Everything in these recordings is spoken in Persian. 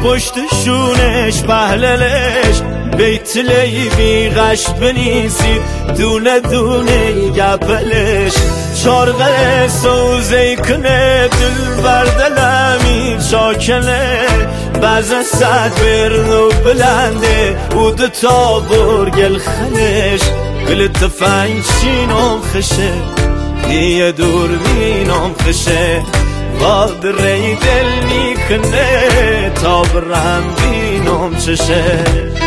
پشت شونش پهللش بیت لیبی غش بنیسید دونه دونه گپلش چارغه سوزه کنه دل بردلمی چاکنه بعضا صد برنو بلنده بود تا برگل خلش گل تفنگ چینم خشه یه دور بینم خشه باد ری دل میکنه تا برم بینم چشه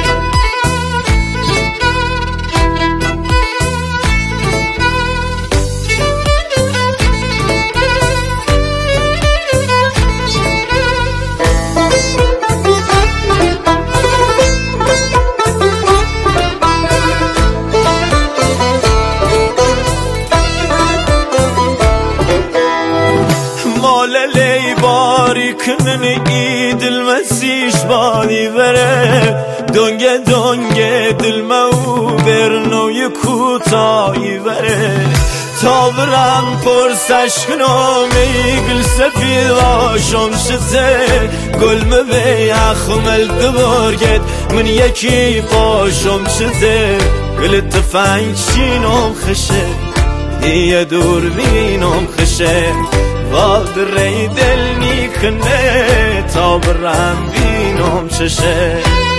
لی باری کنن ای دل مسیش بادی بره دنگه دنگه دل مو برنوی کوتاهی بره تا برم پرسش کنم ای گل سفید باشم شده گل مبی اخمل دبرگد من یکی باشم شده گل تفنگ چینم خشه یه دور بینم خشه باد ری دل میکنه تا برم بینم چشه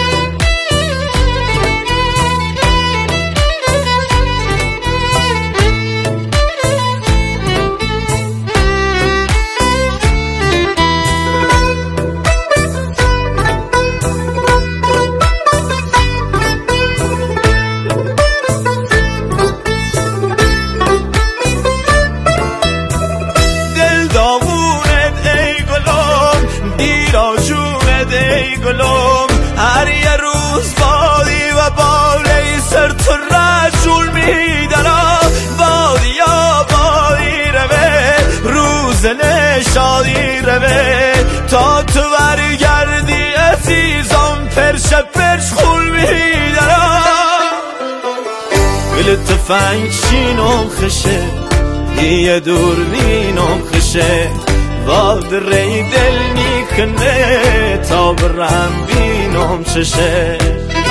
هر یه روز بادی و بالی سر تو رجول میدنم بادی یا بادی روه روز نشادی روه تا تو برگردی عزیزم پرش خول میدنم گل تفنگ چینم خشه یه دور بینم خشه باد ری دل میکنه تا برم بینم چشه